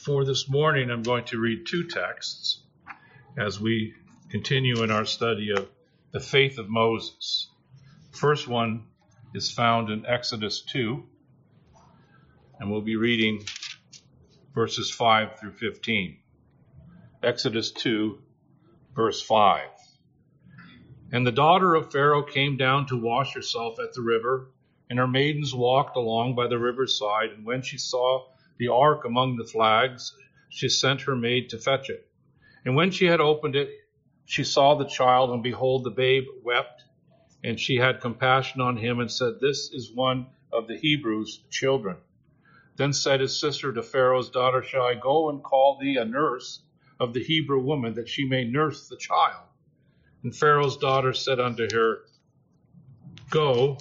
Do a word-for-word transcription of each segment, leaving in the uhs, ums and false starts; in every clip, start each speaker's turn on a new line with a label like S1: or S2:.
S1: For this morning, I'm going to read two texts as we continue in our study of the faith of Moses. The first one is found in Exodus two, and we'll be reading verses five through fifteen. Exodus two, verse five. And the daughter of Pharaoh came down to wash herself at the river, and her maidens walked along by the river's side, and when she saw the ark among the flags, she sent her maid to fetch it. And when she had opened it, she saw the child, and behold, the babe wept. And she had compassion on him and said, "This is one of the Hebrews' children." Then said his sister to Pharaoh's daughter, "Shall I go and call thee a nurse of the Hebrew woman, that she may nurse the child?" And Pharaoh's daughter said unto her, "Go."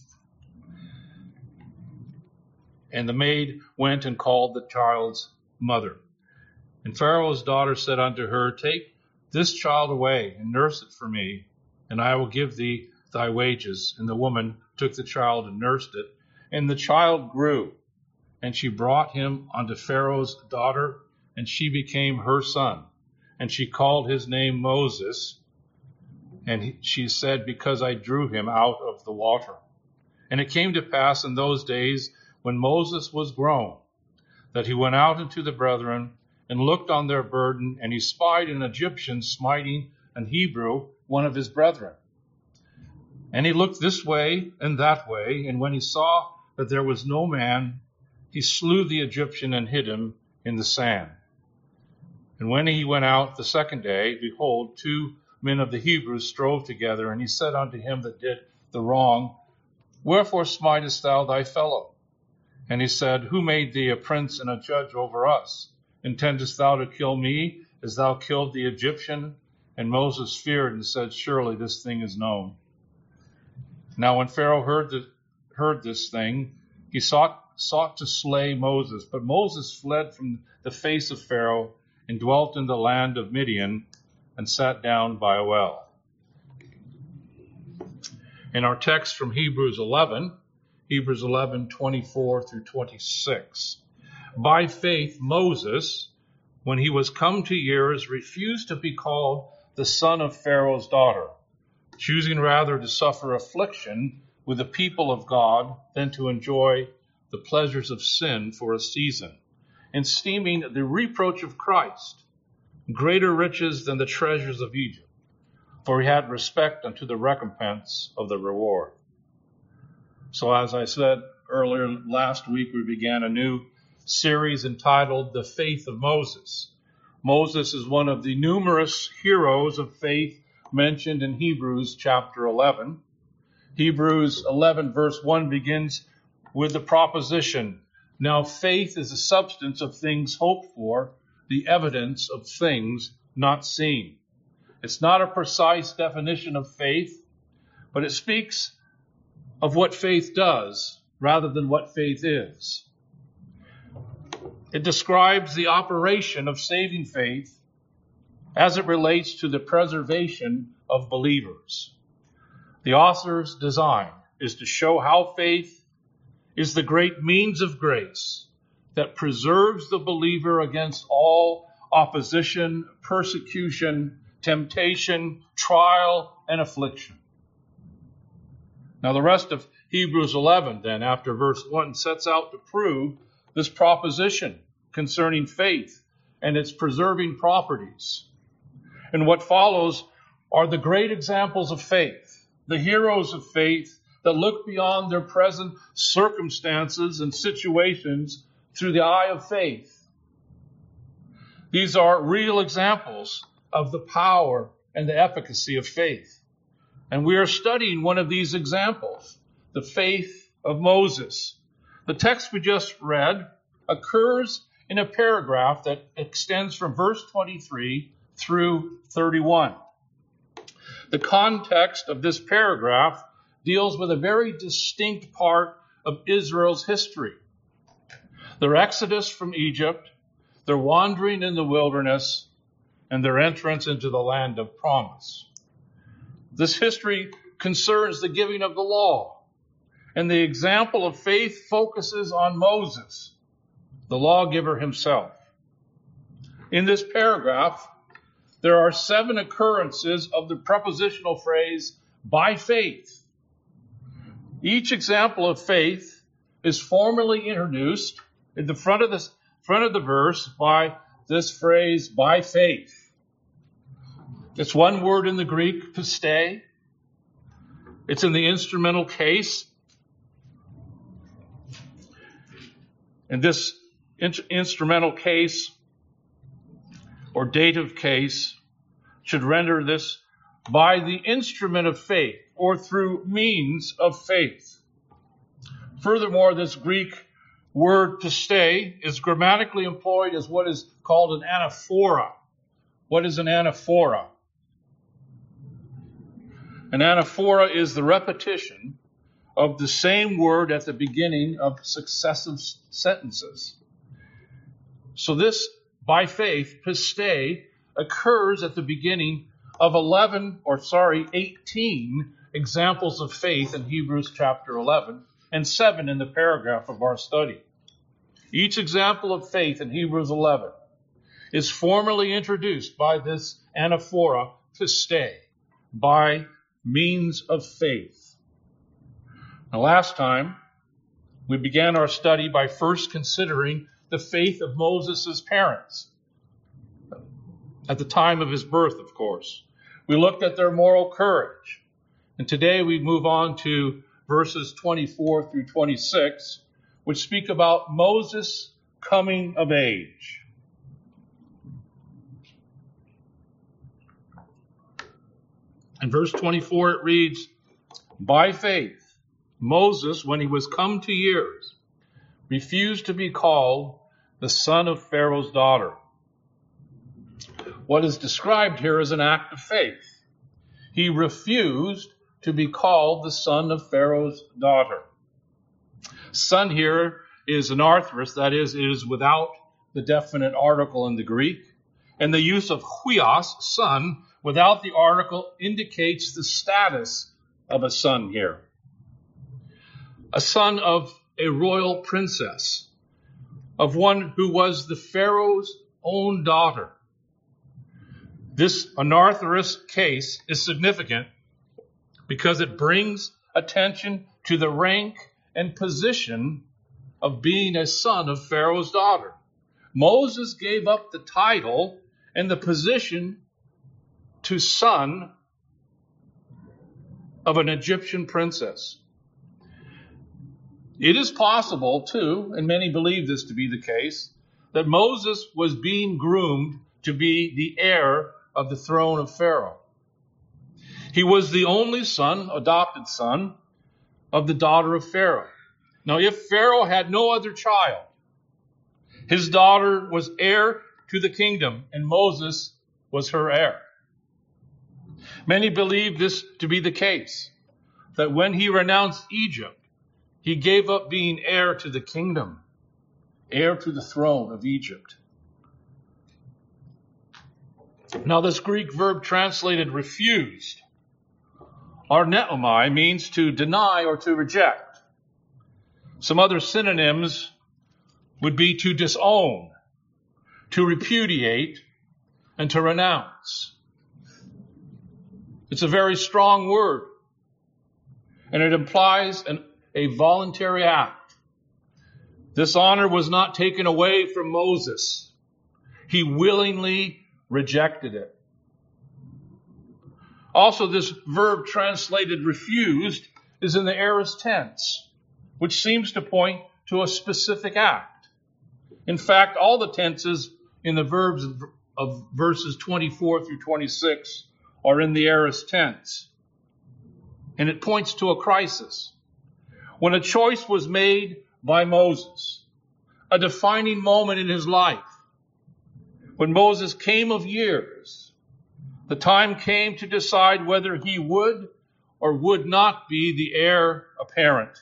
S1: And the maid went and called the child's mother. And Pharaoh's daughter said unto her, "Take this child away and nurse it for me, and I will give thee thy wages." And the woman took the child and nursed it. And the child grew, and she brought him unto Pharaoh's daughter, and she became her son. And she called his name Moses. And he, she said, "Because I drew him out of the water." And it came to pass in those days, when Moses was grown, that he went out unto the brethren, and looked on their burden, and he spied an Egyptian smiting an Hebrew, one of his brethren. And he looked this way and that way, and when he saw that there was no man, he slew the Egyptian and hid him in the sand. And when he went out the second day, behold, two men of the Hebrews strove together, and he said unto him that did the wrong, "Wherefore smitest thou thy fellow?" And he said, "Who made thee a prince and a judge over us? Intendest thou to kill me, as thou killed the Egyptian?" And Moses feared and said, "Surely this thing is known." Now when Pharaoh heard, the, heard this thing, he sought, sought to slay Moses. But Moses fled from the face of Pharaoh, and dwelt in the land of Midian, and sat down by a well. In our text from Hebrews eleven, Hebrews eleven, twenty-four through twenty-six. By faith, Moses, when he was come to years, refused to be called the son of Pharaoh's daughter, choosing rather to suffer affliction with the people of God than to enjoy the pleasures of sin for a season, esteeming the reproach of Christ greater riches than the treasures of Egypt, for he had respect unto the recompense of the reward. So as I said earlier, last week we began a new series entitled The Faith of Moses. Moses is one of the numerous heroes of faith mentioned in Hebrews chapter eleven. Hebrews eleven verse one begins with the proposition, "Now faith is the substance of things hoped for, the evidence of things not seen." It's not a precise definition of faith, but it speaks of what faith does rather than what faith is. It describes the operation of saving faith as it relates to the preservation of believers. The author's design is to show how faith is the great means of grace that preserves the believer against all opposition, persecution, temptation, trial, and affliction. Now the rest of Hebrews eleven then, after verse one, sets out to prove this proposition concerning faith and its preserving properties. And what follows are the great examples of faith, the heroes of faith that look beyond their present circumstances and situations through the eye of faith. These are real examples of the power and the efficacy of faith. And we are studying one of these examples, the faith of Moses. The text we just read occurs in a paragraph that extends from verse twenty-three through thirty-one. The context of this paragraph deals with a very distinct part of Israel's history. Their exodus from Egypt, their wandering in the wilderness, and their entrance into the land of promise. This history concerns the giving of the law, and the example of faith focuses on Moses, the lawgiver himself. In this paragraph, there are seven occurrences of the prepositional phrase, by faith. Each example of faith is formally introduced in the front of the, front of the verse by this phrase, by faith. It's one word in the Greek, piste. It's in the instrumental case. And this in- instrumental case or dative case should render this by the instrument of faith or through means of faith. Furthermore, this Greek word piste is grammatically employed as what is called an anaphora. What is an anaphora? An anaphora is the repetition of the same word at the beginning of successive sentences. So this, by faith, piste, occurs at the beginning of eleven, or sorry, eighteen examples of faith in Hebrews chapter eleven, and seven in the paragraph of our study. Each example of faith in Hebrews eleven is formally introduced by this anaphora, piste, by means of faith. Now, last time, we began our study by first considering the faith of Moses' parents. At the time of his birth, of course. We looked at their moral courage. And today we move on to verses twenty-four through twenty-six, which speak about Moses' coming of age. In verse twenty-four it reads, by faith, Moses, when he was come to years, refused to be called the son of Pharaoh's daughter. What is described here is an act of faith. He refused to be called the son of Pharaoh's daughter. Son here is an arthrous, that is, it is without the definite article in the Greek. And the use of huios, son, without the article indicates the status of a son here. A son of a royal princess, of one who was the Pharaoh's own daughter. This anarthrous case is significant because it brings attention to the rank and position of being a son of Pharaoh's daughter. Moses gave up the title and the position to son of an Egyptian princess. It is possible, too, and many believe this to be the case, that Moses was being groomed to be the heir of the throne of Pharaoh. He was the only son, adopted son, of the daughter of Pharaoh. Now, if Pharaoh had no other child, his daughter was heir to the kingdom, and Moses was her heir. Many believe this to be the case, that when he renounced Egypt, he gave up being heir to the kingdom, heir to the throne of Egypt. Now, this Greek verb translated refused, arneomai, means to deny or to reject. Some other synonyms would be to disown, to repudiate, and to renounce. It's a very strong word, and it implies an, a voluntary act. This honor was not taken away from Moses. He willingly rejected it. Also, this verb translated refused is in the aorist tense, which seems to point to a specific act. In fact, all the tenses in the verbs of, of verses twenty-four through twenty-six are in the aorist tense. And it points to a crisis. When a choice was made by Moses, a defining moment in his life, when Moses came of years, the time came to decide whether he would or would not be the heir apparent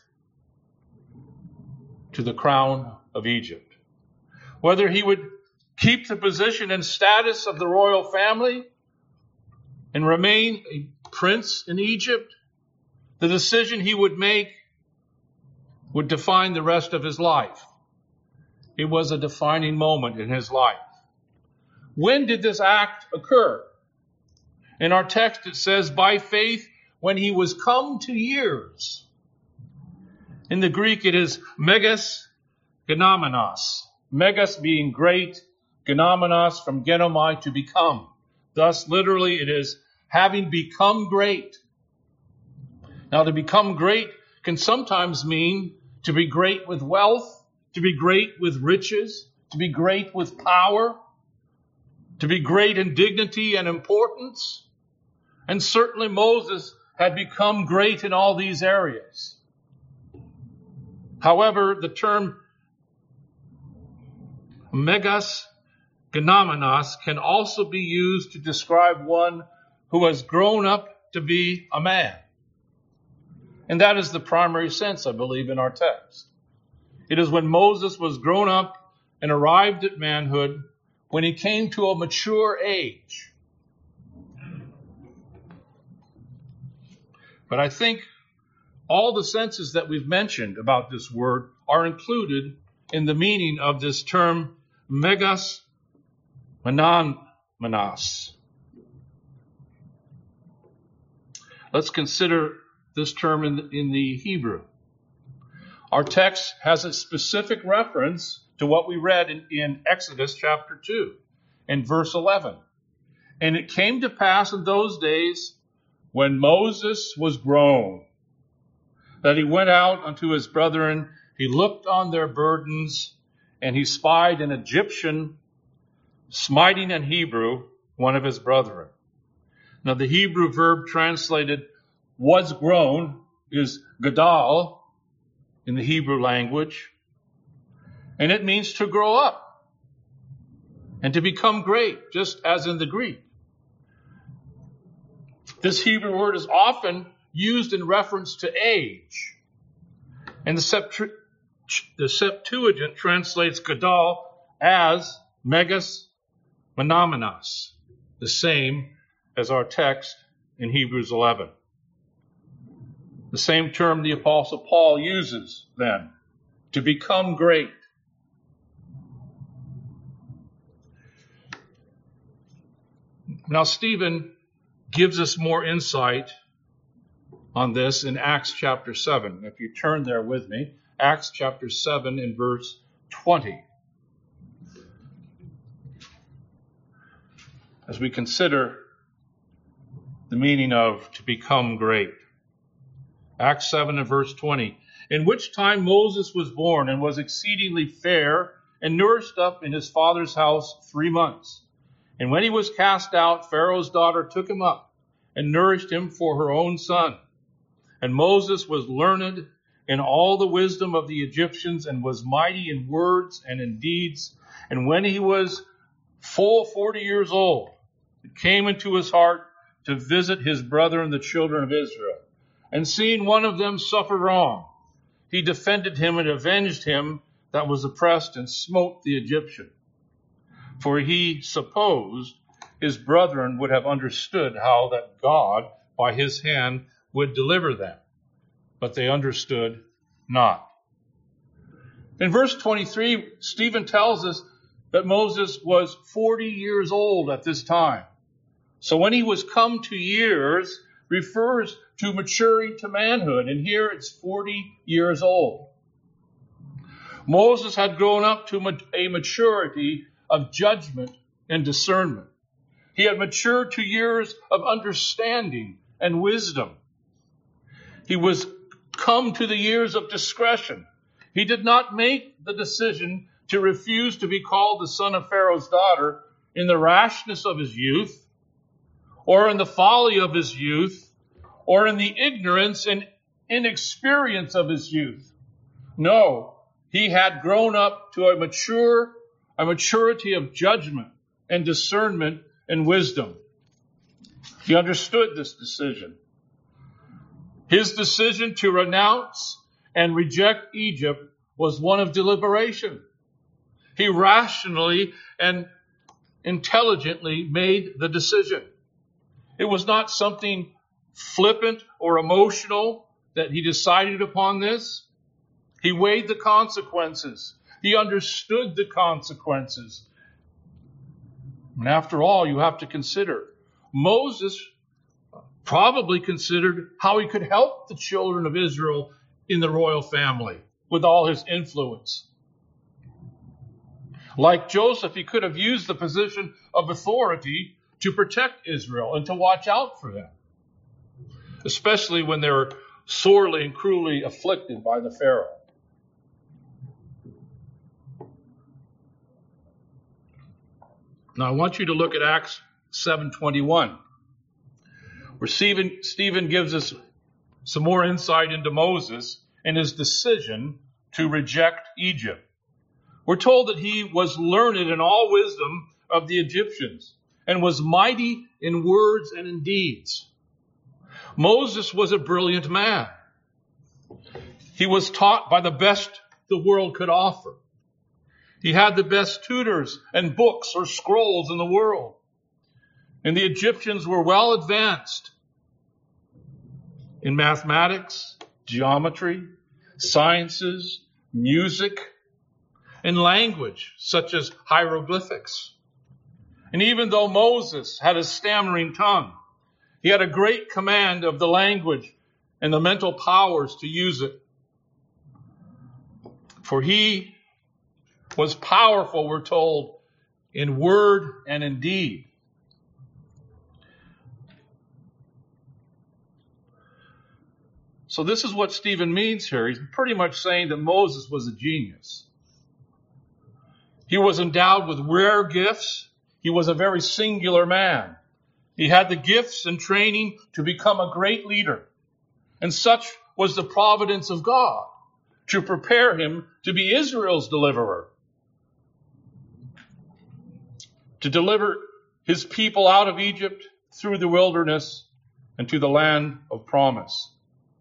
S1: to the crown of Egypt. Whether he would keep the position and status of the royal family and remain a prince in Egypt, the decision he would make would define the rest of his life. It was a defining moment in his life. When did this act occur? In our text it says, by faith when he was come to years. In the Greek it is megas genomenos. Megas being great, genomenos from genomai, to become. Thus, literally, it is having become great. Now, to become great can sometimes mean to be great with wealth, to be great with riches, to be great with power, to be great in dignity and importance. And certainly Moses had become great in all these areas. However, the term megas genomenos can also be used to describe one who has grown up to be a man. And that is the primary sense, I believe, in our text. It is when Moses was grown up and arrived at manhood, when he came to a mature age. But I think all the senses that we've mentioned about this word are included in the meaning of this term megas genomenos. Let's consider this term in the, in the Hebrew. Our text has a specific reference to what we read in, in Exodus chapter two and verse eleven. And it came to pass in those days when Moses was grown, that he went out unto his brethren, he looked on their burdens, and he spied an Egyptian smiting an Hebrew, one of his brethren. Now the Hebrew verb translated was grown is gadal in the Hebrew language, and it means to grow up and to become great, just as in the Greek. This Hebrew word is often used in reference to age, and the, Septu- the Septuagint translates gadal as megas genomenos, the same as our text in Hebrews eleven. The same term the Apostle Paul uses then, to become great. Now, Stephen gives us more insight on this in Acts chapter seven. If you turn there with me, Acts chapter seven and verse twenty. As we consider the meaning of to become great. Acts seven and verse twenty. In which time Moses was born and was exceedingly fair and nourished up in his father's house three months. And when he was cast out, Pharaoh's daughter took him up and nourished him for her own son. And Moses was learned in all the wisdom of the Egyptians and was mighty in words and in deeds. And when he was full forty years old, it came into his heart to visit his brethren, the children of Israel. And seeing one of them suffer wrong, he defended him and avenged him that was oppressed and smote the Egyptian. For he supposed his brethren would have understood how that God, by his hand, would deliver them. But they understood not. In verse twenty-three, Stephen tells us that Moses was forty years old at this time. So when he was come to years, refers to maturing to manhood. And here it's forty years old. Moses had grown up to a maturity of judgment and discernment. He had matured to years of understanding and wisdom. He was come to the years of discretion. He did not make the decision to refuse to be called the son of Pharaoh's daughter in the rashness of his youth, or in the folly of his youth, or in the ignorance and inexperience of his youth. No, he had grown up to a mature, a maturity of judgment and discernment and wisdom. He understood this decision. His decision to renounce and reject Egypt was one of deliberation. He rationally and intelligently made the decision. It was not something flippant or emotional that he decided upon this. He weighed the consequences. He understood the consequences. And after all, you have to consider, Moses probably considered how he could help the children of Israel in the royal family with all his influence. Like Joseph, he could have used the position of authority to protect Israel and to watch out for them, especially when they were sorely and cruelly afflicted by the Pharaoh. Now I want you to look at Acts seven twenty-one, where Stephen, Stephen gives us some more insight into Moses and his decision to reject Egypt. We're told that he was learned in all wisdom of the Egyptians and was mighty in words and in deeds. Moses was a brilliant man. He was taught by the best the world could offer. He had the best tutors and books or scrolls in the world. And the Egyptians were well advanced in mathematics, geometry, sciences, music, and language, such as hieroglyphics. And even though Moses had a stammering tongue, he had a great command of the language and the mental powers to use it. For he was powerful, we're told, in word and in deed. So this is what Stephen means here. He's pretty much saying that Moses was a genius. He was endowed with rare gifts. He was a very singular man. He had the gifts and training to become a great leader. And such was the providence of God to prepare him to be Israel's deliverer, to deliver his people out of Egypt through the wilderness and to the land of promise.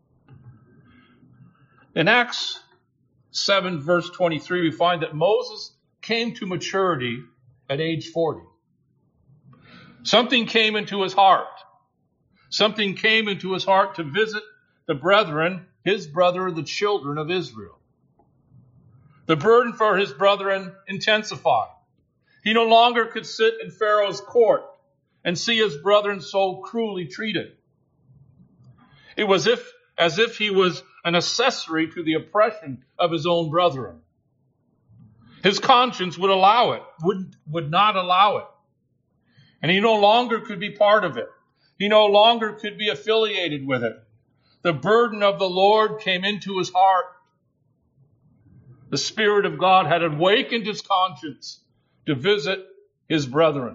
S1: In Acts seven, verse twenty-three, we find that Moses came to maturity at age forty. Something came into his heart. Something came into his heart to visit the brethren, his brother, the children of Israel. The burden for his brethren intensified. He no longer could sit in Pharaoh's court and see his brethren so cruelly treated. It was if, as if he was an accessory to the oppression of his own brethren. His conscience would allow it, would, would not allow it. And he no longer could be part of it. He no longer could be affiliated with it. The burden of the Lord came into his heart. The Spirit of God had awakened his conscience to visit his brethren.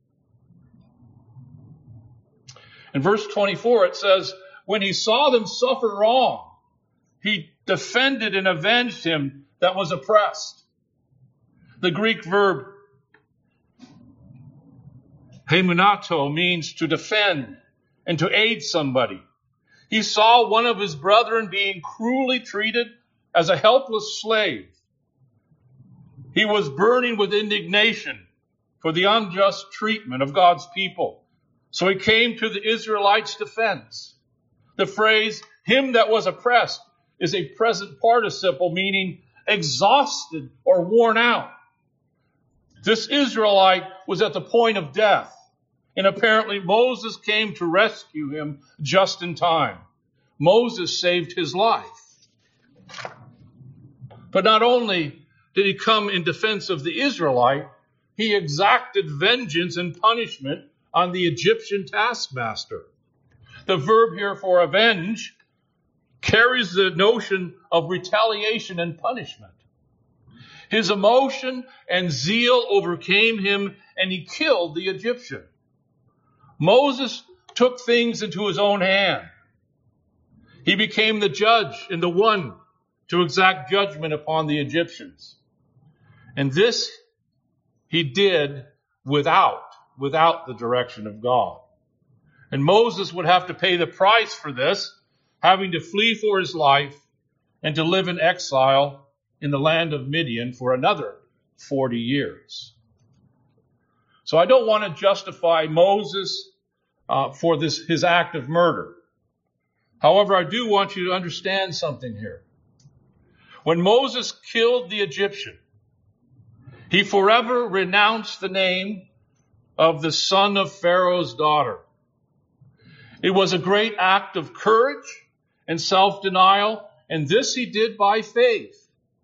S1: In verse twenty-four, it says, when he saw them suffer wrong, he defended and avenged him that was oppressed. The Greek verb hemunato means to defend and to aid somebody. He saw one of his brethren being cruelly treated as a helpless slave. He was burning with indignation for the unjust treatment of God's people. So he came to the Israelites' defense. The phrase, him that was oppressed, is a present participle meaning exhausted or worn out. This Israelite was at the point of death, and apparently Moses came to rescue him just in time. Moses saved his life. But not only did he come in defense of the Israelite, he exacted vengeance and punishment on the Egyptian taskmaster. The verb here for avenge carries the notion of retaliation and punishment. His emotion and zeal overcame him, and he killed the Egyptian. Moses took things into his own hand. He became the judge and the one to exact judgment upon the Egyptians. And this he did without, without the direction of God. And Moses would have to pay the price for this, having to flee for his life and to live in exile in the land of Midian for another forty years. So I don't want to justify Moses uh, for this his act of murder. However, I do want you to understand something here. When Moses killed the Egyptian, he forever renounced the name of the son of Pharaoh's daughter. It was a great act of courage and self-denial, and this he did by faith.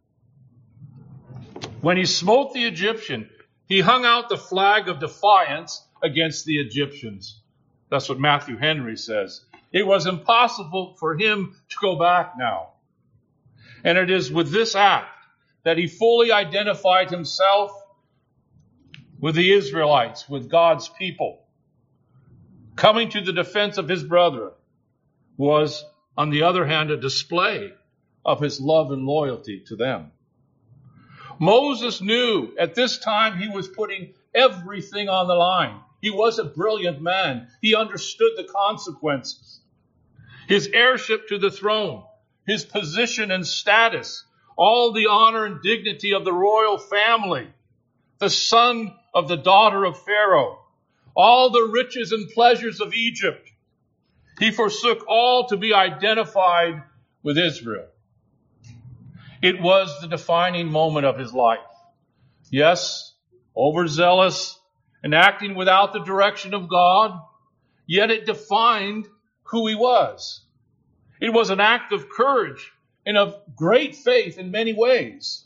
S1: When he smote the Egyptian, he hung out the flag of defiance against the Egyptians. That's what Matthew Henry says. It was impossible for him to go back now. And it is with this act that he fully identified himself with the Israelites, with God's people. Coming to the defense of his brethren was, on the other hand, a display of his love and loyalty to them. Moses knew at this time he was putting everything on the line. He was a brilliant man. He understood the consequences. His heirship to the throne, his position and status, all the honor and dignity of the royal family, the son of the daughter of Pharaoh, all the riches and pleasures of Egypt. He forsook all to be identified with Israel. It was the defining moment of his life. Yes, overzealous and acting without the direction of God, yet it defined who he was. It was an act of courage and of great faith in many ways.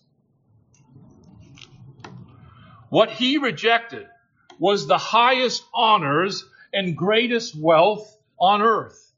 S1: What he rejected was the highest honors and greatest wealth on earth.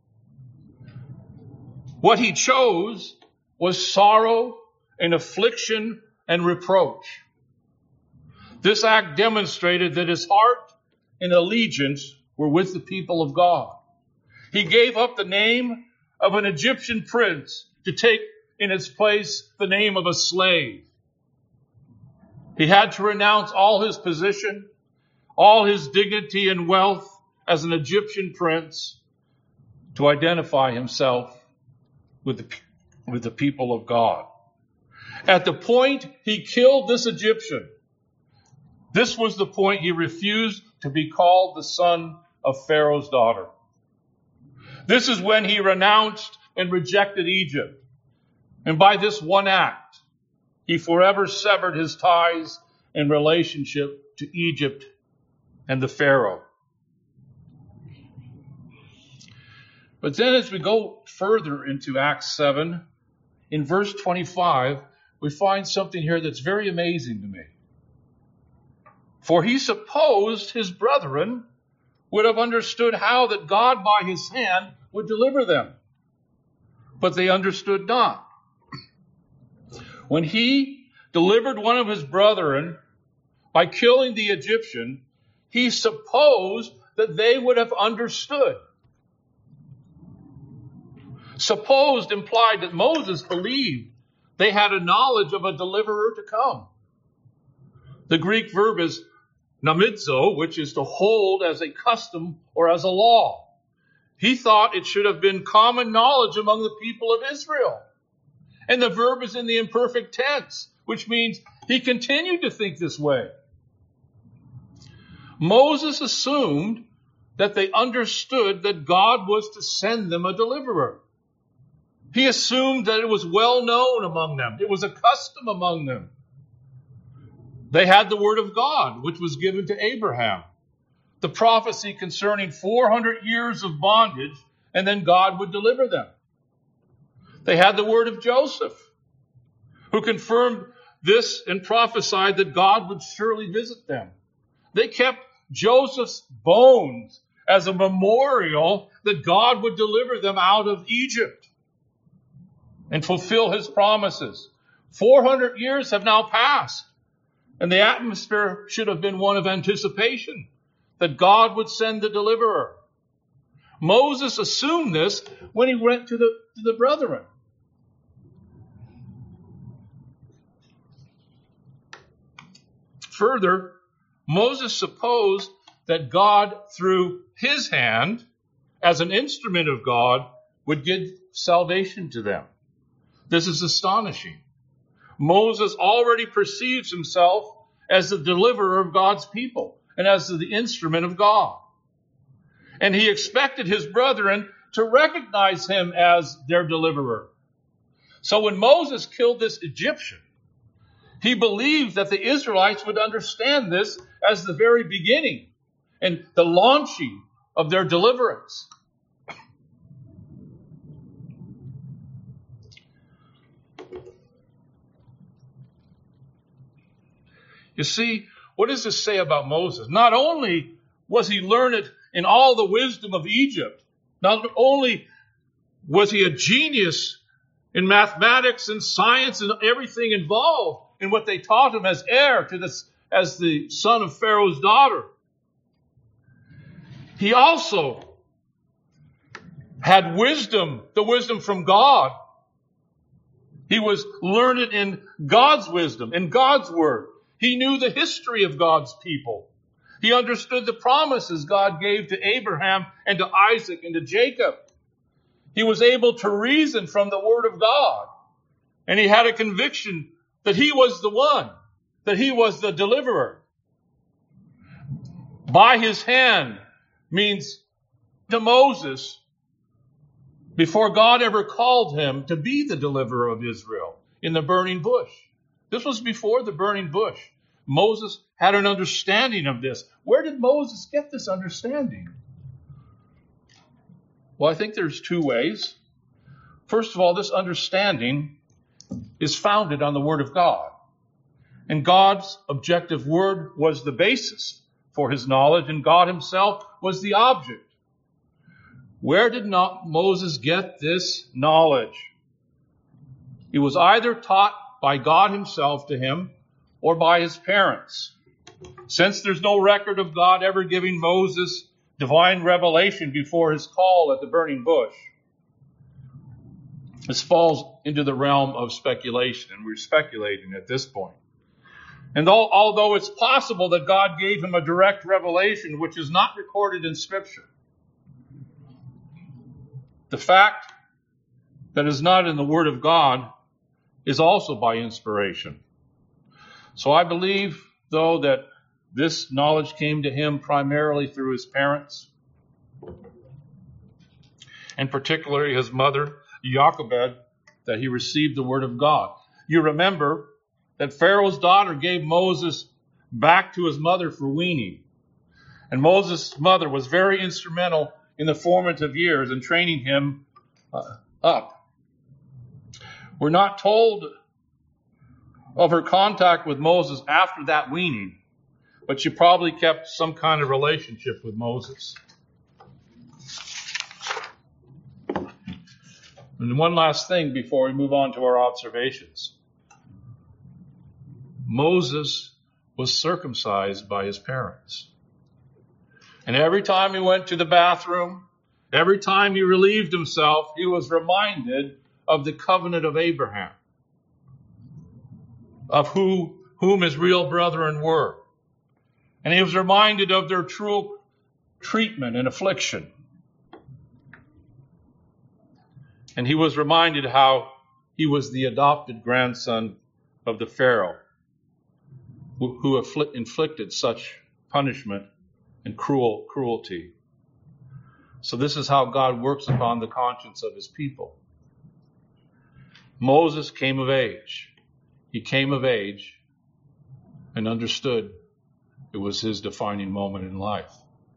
S1: What he chose was sorrow and affliction and reproach. This act demonstrated that his heart and allegiance were with the people of God. He gave up the name of an Egyptian prince to take in its place the name of a slave. He had to renounce all his position, all his dignity and wealth as an Egyptian prince to identify himself with the, with the people of God. At the point he killed this Egyptian, this was the point he refused to be called the son of Pharaoh's daughter. This is when he renounced and rejected Egypt. And by this one act, he forever severed his ties and relationship to Egypt and the Pharaoh. But then as we go further into Acts seven, in verse twenty-five, we find something here that's very amazing to me. For he supposed his brethren would have understood how that God by his hand would deliver them. But they understood not. When he delivered one of his brethren by killing the Egyptian, he supposed that they would have understood. Supposed implied that Moses believed they had a knowledge of a deliverer to come. The Greek verb is namidzo, which is to hold as a custom or as a law. He thought it should have been common knowledge among the people of Israel. And the verb is in the imperfect tense, which means he continued to think this way. Moses assumed that they understood that God was to send them a deliverer. He assumed that it was well known among them. It was a custom among them. They had the word of God, which was given to Abraham. The prophecy concerning four hundred years of bondage, and then God would deliver them. They had the word of Joseph, who confirmed this and prophesied that God would surely visit them. They kept Joseph's bones as a memorial that God would deliver them out of Egypt and fulfill his promises. four hundred years have now passed, and the atmosphere should have been one of anticipation that God would send the deliverer. Moses assumed this when he went to the, to the brethren. Further, Moses supposed that God, through his hand, as an instrument of God, would give salvation to them. This is astonishing. Moses already perceives himself as the deliverer of God's people and as the instrument of God. And he expected his brethren to recognize him as their deliverer. So when Moses killed this Egyptian, He believed that the Israelites would understand this as the very beginning and the launching of their deliverance. You see, what does this say about Moses? Not only was he learned in all the wisdom of Egypt, not only was he a genius in mathematics and science and everything involved in what they taught him as heir to this, as the son of Pharaoh's daughter, he also had wisdom, the wisdom from God. He was learned in God's wisdom, in God's word. He knew the history of God's people. He understood the promises God gave to Abraham and to Isaac and to Jacob. He was able to reason from the word of God. And he had a conviction that he was the one, that he was the deliverer. By his hand means to Moses before God ever called him to be the deliverer of Israel in the burning bush. This was before the burning bush. Moses had an understanding of this. Where did Moses get this understanding? Well, I think there's two ways. First of all, this understanding is founded on the Word of God. And God's objective Word was the basis for his knowledge, and God himself was the object. Where did not Moses get this knowledge? It was either taught by God himself to him or by his parents. Since there's no record of God ever giving Moses divine revelation before his call at the burning bush, this falls into the realm of speculation, and we're speculating at this point. And although it's possible that God gave him a direct revelation which is not recorded in Scripture, the fact that is not in the Word of God is also by inspiration. So I believe, though, that this knowledge came to him primarily through his parents, and particularly his mother, Jochebed, that he received the Word of God. You remember that Pharaoh's daughter gave Moses back to his mother for weaning. And Moses' mother was very instrumental in the formative years in training him uh, up. We're not told of her contact with Moses after that weaning, but she probably kept some kind of relationship with Moses. And one last thing before we move on to our observations. Moses was circumcised by his parents. And every time he went to the bathroom, every time he relieved himself, he was reminded of the covenant of Abraham, of who, whom his real brethren were. And he was reminded of their true treatment and affliction. And he was reminded how he was the adopted grandson of the Pharaoh who, who afflict, inflicted such punishment and cruel cruelty. So this is how God works upon the conscience of his people. Moses came of age. He came of age and understood it was his defining moment in life.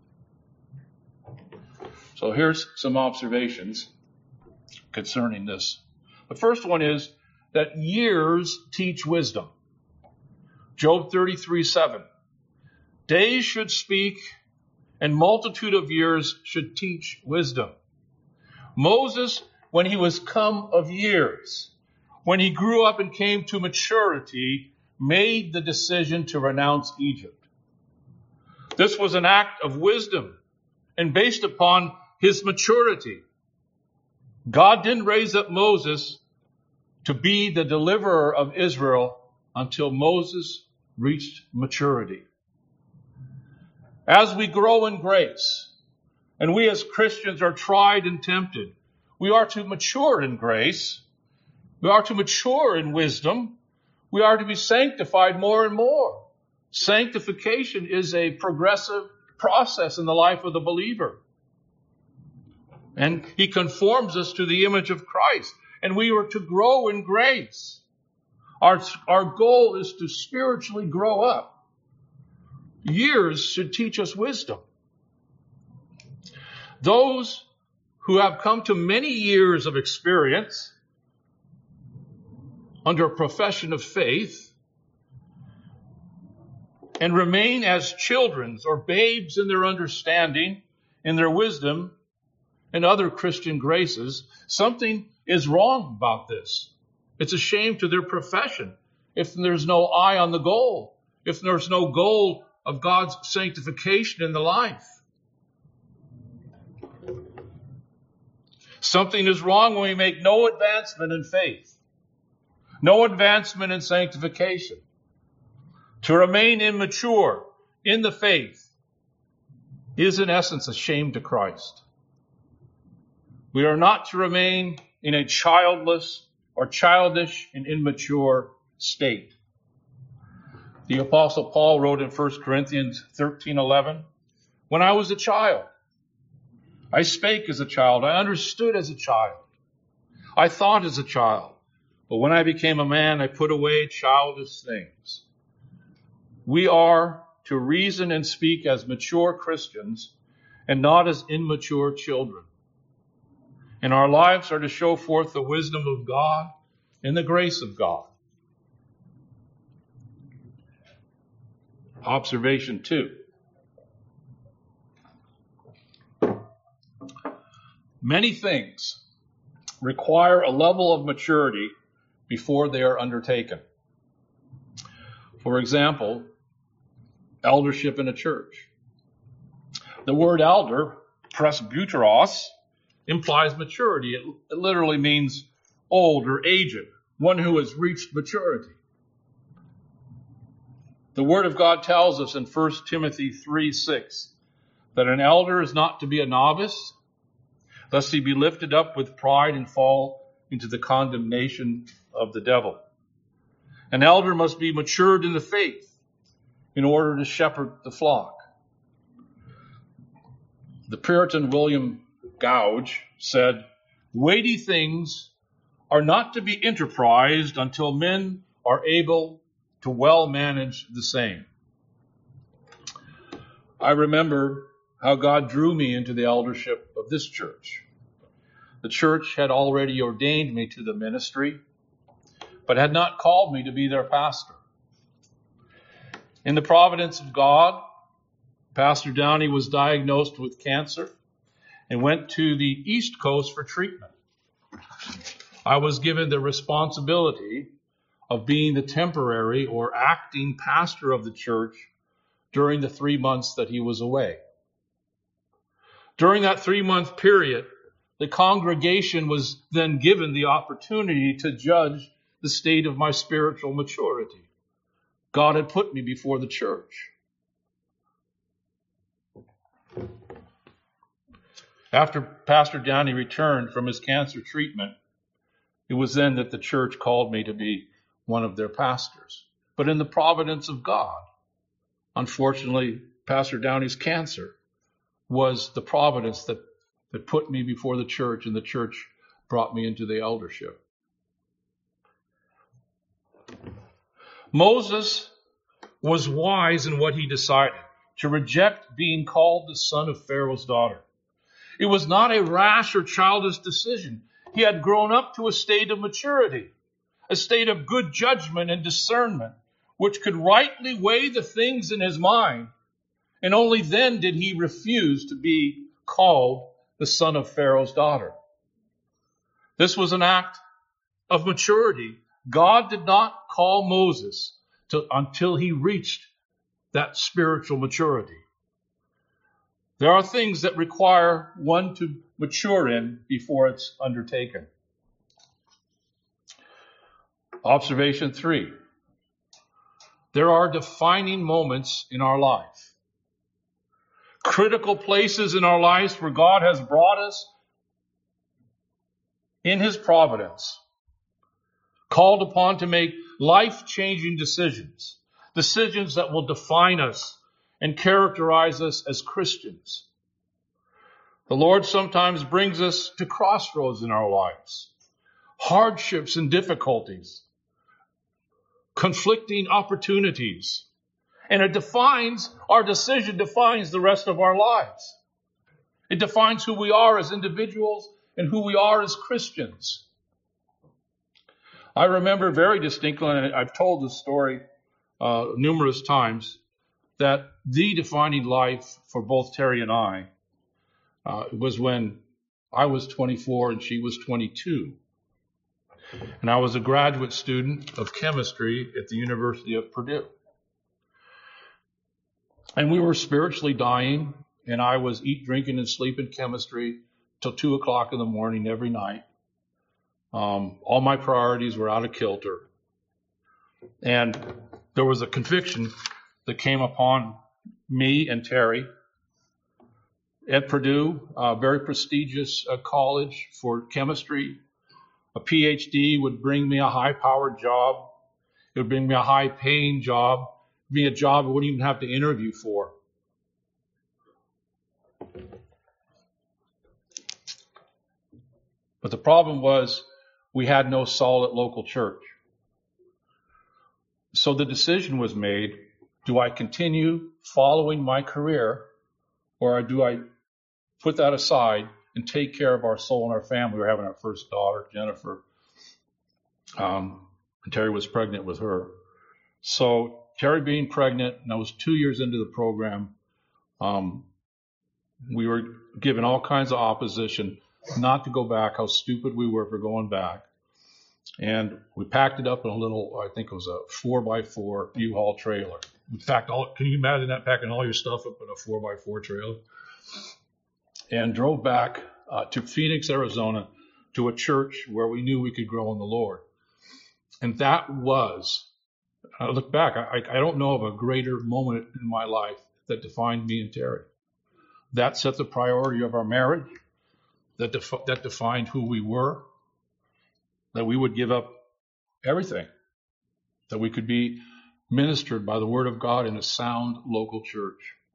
S1: So here's some observations concerning this. The first one is that years teach wisdom. Job thirty-three seven. Days should speak, and multitude of years should teach wisdom. Moses, when he was come of years, when he grew up and came to maturity, made the decision to renounce Egypt. This was an act of wisdom and based upon his maturity. God didn't raise up Moses to be the deliverer of Israel until Moses reached maturity. As we grow in grace, and we as Christians are tried and tempted, we are to mature in grace. We are to mature in wisdom. We are to be sanctified more and more. Sanctification is a progressive process in the life of the believer. And he conforms us to the image of Christ. And we are to grow in grace. Our, our goal is to spiritually grow up. Years should teach us wisdom. Those who have come to many years of experience under a profession of faith and remain as children or babes in their understanding, in their wisdom, and other Christian graces, something is wrong about this. It's a shame to their profession if there's no eye on the goal, if there's no goal of God's sanctification in the life. Something is wrong when we make no advancement in faith, no advancement in sanctification. To remain immature in the faith is in essence a shame to Christ. We are not to remain in a childless or childish and immature state. The Apostle Paul wrote in First Corinthians thirteen eleven, "When I was a child, I spake as a child, I understood as a child, I thought as a child, but when I became a man, I put away childish things." We are to reason and speak as mature Christians and not as immature children. And our lives are to show forth the wisdom of God and the grace of God. Observation two. Many things require a level of maturity before they are undertaken. For example, eldership in a church. The word elder, presbyteros, implies maturity. It, it literally means old or aged, one who has reached maturity. The Word of God tells us in First Timothy three six that an elder is not to be a novice, lest he be lifted up with pride and fall into the condemnation of the devil. An elder must be matured in the faith in order to shepherd the flock. The Puritan William Gouge said, "Weighty things are not to be enterprised until men are able to well manage the same." I remember how God drew me into the eldership of this church. The church had already ordained me to the ministry, but had not called me to be their pastor. In the providence of God, Pastor Downey was diagnosed with cancer and went to the East Coast for treatment. I was given the responsibility of being the temporary or acting pastor of the church during the three months that he was away. During that three-month period, the congregation was then given the opportunity to judge the state of my spiritual maturity. God had put me before the church. After Pastor Downey returned from his cancer treatment, it was then that the church called me to be one of their pastors. But in the providence of God, unfortunately, Pastor Downey's cancer was the providence that, that put me before the church, and the church brought me into the eldership. Moses was wise in what he decided, to reject being called the son of Pharaoh's daughter. It was not a rash or childish decision. He had grown up to a state of maturity, a state of good judgment and discernment, which could rightly weigh the things in his mind. And only then did he refuse to be called the son of Pharaoh's daughter. This was an act of maturity. God did not call Moses to, until he reached that spiritual maturity. There are things that require one to mature in before it's undertaken. Observation three. There are defining moments in our life. Critical places in our lives where God has brought us in his providence, called upon to make life-changing decisions, decisions that will define us and characterize us as Christians. The Lord sometimes brings us to crossroads in our lives, hardships and difficulties, conflicting opportunities. And it defines, our decision defines the rest of our lives. It defines who we are as individuals and who we are as Christians. I remember very distinctly, and I've told this story uh, numerous times, that the defining life for both Terry and I uh, was when I was twenty-four and she was twenty-two. And I was a graduate student of chemistry at the University of Purdue. And we were spiritually dying, and I was eat, drinking, and sleeping chemistry till two o'clock in the morning every night. Um, all my priorities were out of kilter. And there was a conviction that came upon me and Terry at Purdue, a very prestigious uh, college for chemistry. A P H D would bring me a high-powered job. It would bring me a high-paying job. It would be a job I wouldn't even have to interview for. But the problem was we had no solid local church. So the decision was made, do I continue following my career, or do I put that aside and take care of our soul and our family? We were having our first daughter, Jennifer. Um, and Terry was pregnant with her. So Terry being pregnant, and I was two years into the program, um, we were given all kinds of opposition not to go back, how stupid we were for going back. And we packed it up in a little, I think it was a four by four U-Haul trailer. We packed all, can you imagine that, packing all your stuff up in a four by four trailer? And drove back uh, to Phoenix, Arizona, to a church where we knew we could grow in the Lord. And that was, I look back, I, I don't know of a greater moment in my life that defined me and Terry. That set the priority of our marriage. That, def- that defined who we were, that we would give up everything, that we could be ministered by the Word of God in a sound local church.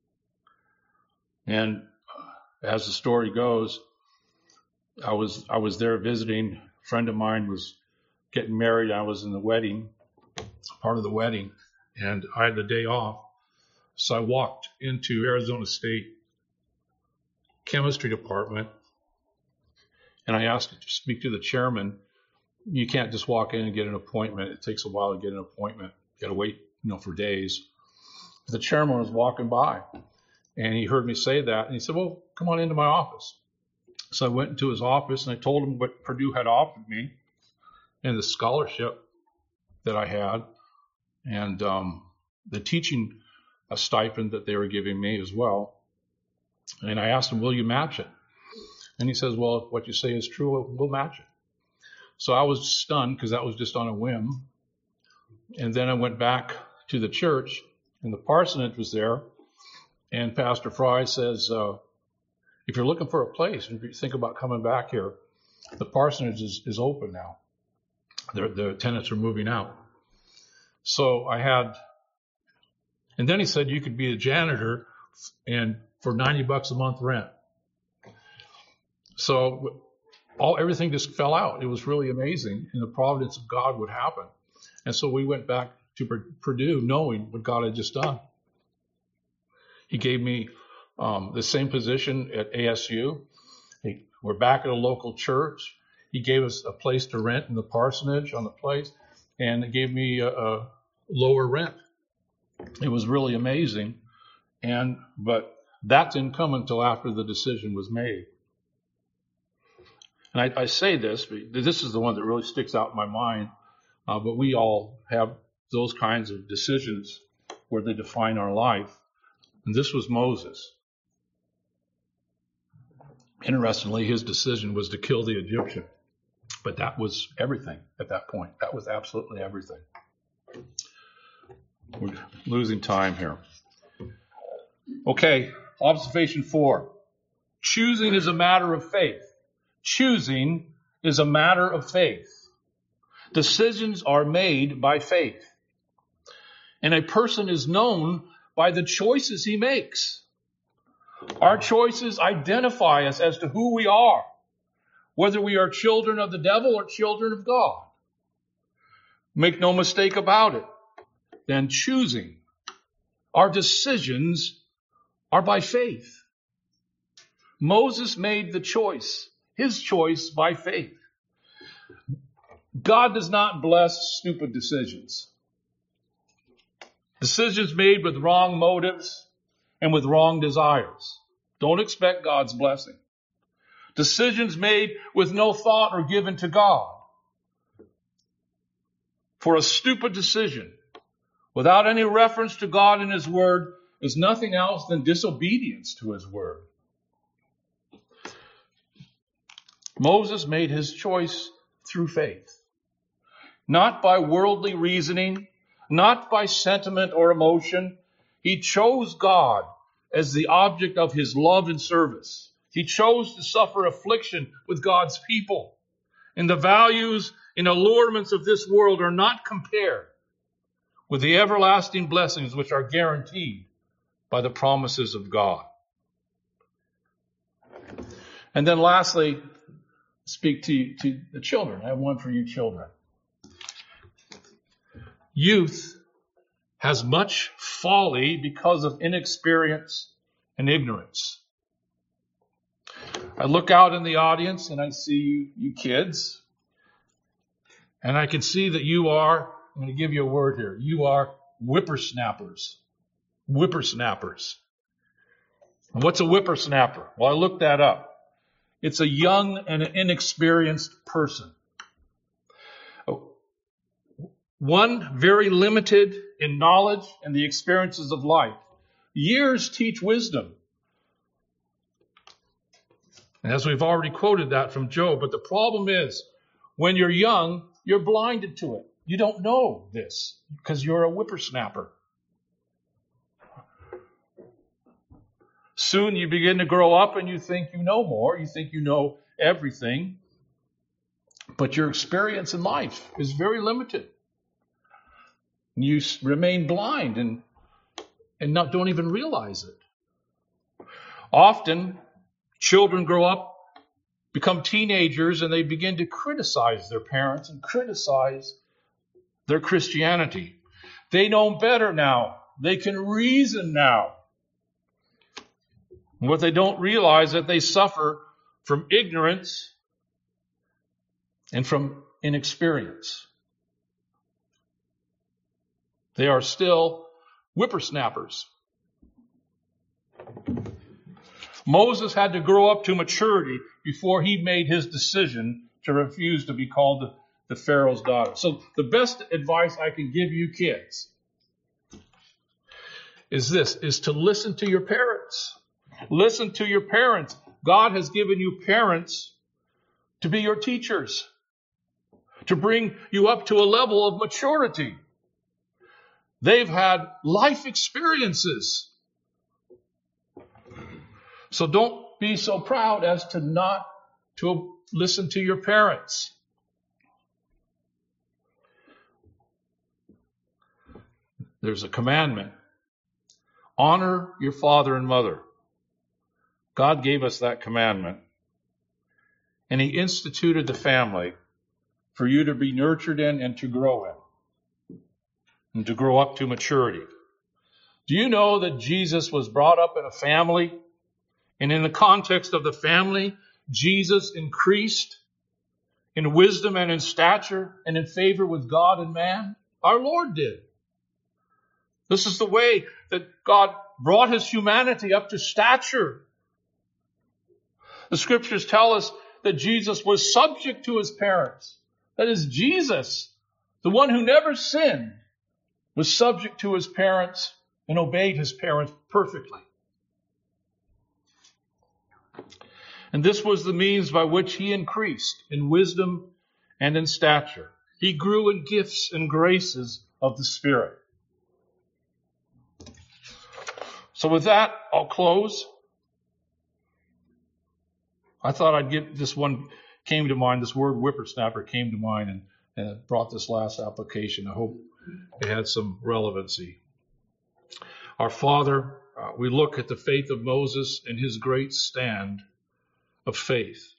S1: And as the story goes, I was I was there visiting. A friend of mine was getting married. I was in the wedding, part of the wedding, and I had the day off. So I walked into Arizona State chemistry department, and I asked to speak to the chairman. You can't just walk in and get an appointment. It takes a while to get an appointment. You got to wait, you know, for days. But the chairman was walking by, and he heard me say that, and he said, "Well, come on into my office." So I went into his office, and I told him what Purdue had offered me and the scholarship that I had, and um, the teaching a stipend that they were giving me as well. And I asked him, "Will you match it?" And he says, "Well, if what you say is true, we'll match it." So I was stunned because that was just on a whim. And then I went back to the church, and the parsonage was there. And Pastor Fry says, uh, if you're looking for a place, if you think about coming back here, the parsonage is, is open now. The, the tenants are moving out. So I had, and then he said you could be a janitor and for ninety bucks a month rent. So all everything just fell out. It was really amazing, and the providence of God would happen. And so we went back to Purdue knowing what God had just done. He gave me um, the same position at A S U. He, we're back at a local church. He gave us a place to rent in the parsonage on the place, and it gave me a, a lower rent. It was really amazing. And but that didn't come until after the decision was made. And I, I say this, because this is the one that really sticks out in my mind, uh, but we all have those kinds of decisions where they define our life. And this was Moses. Interestingly, his decision was to kill the Egyptian. But that was everything at that point. That was absolutely everything. We're losing time here. Okay, observation four. Choosing is a matter of faith. Choosing is a matter of faith. Decisions are made by faith. And a person is known by the choices he makes. Our choices identify us as to who we are, whether we are children of the devil or children of God. Make no mistake about it. than choosing. Our decisions are by faith. Moses made the choice, his choice by faith. God does not bless stupid decisions. Decisions made with wrong motives and with wrong desires. Don't expect God's blessing. Decisions made with no thought or given to God. For a stupid decision, without any reference to God and His Word, is nothing else than disobedience to His Word. Moses made his choice through faith, not by worldly reasoning, not by sentiment or emotion. He chose God as the object of his love and service. He chose to suffer affliction with God's people. And the values and allurements of this world are not compared with the everlasting blessings which are guaranteed by the promises of God. And then lastly, speak to, to the children. I have one for you children. Youth has much folly because of inexperience and ignorance. I look out in the audience and I see you, you kids, and I can see that you are, I'm going to give you a word here, you are whippersnappers. Whippersnappers. And what's a whippersnapper? Well, I looked that up. It's a young and inexperienced person. One very limited in knowledge and the experiences of life. Years teach wisdom. And as we've already quoted that from Job, but the problem is, when you're young, you're blinded to it. You don't know this because you're a whippersnapper. Soon you begin to grow up and you think you know more. You think you know everything. But your experience in life is very limited. You remain blind and, and not, don't even realize it. Often, children grow up, become teenagers, and they begin to criticize their parents and criticize their Christianity. They know better now. They can reason now. And what they don't realize is that they suffer from ignorance and from inexperience. They are still whippersnappers. Moses had to grow up to maturity before he made his decision to refuse to be called the, the Pharaoh's daughter. So the best advice I can give you kids is this, is to listen to your parents. Listen to your parents. God has given you parents to be your teachers, to bring you up to a level of maturity. They've had life experiences. So don't be so proud as to not to listen to your parents. There's a commandment. Honor your father and mother. God gave us that commandment. And He instituted the family for you to be nurtured in and to grow in. And to grow up to maturity. Do you know that Jesus was brought up in a family? And in the context of the family, Jesus increased in wisdom and in stature and in favor with God and man? Our Lord did. This is the way that God brought His humanity up to stature. The scriptures tell us that Jesus was subject to His parents. That is, Jesus, the one who never sinned, was subject to His parents and obeyed His parents perfectly. And this was the means by which He increased in wisdom and in stature. He grew in gifts and graces of the Spirit. So with that, I'll close. I thought I'd get this one came to mind, this word whippersnapper came to mind and, and it brought this last application. I hope it had some relevancy. Our Father, uh, we look at the faith of Moses and his great stand of faith.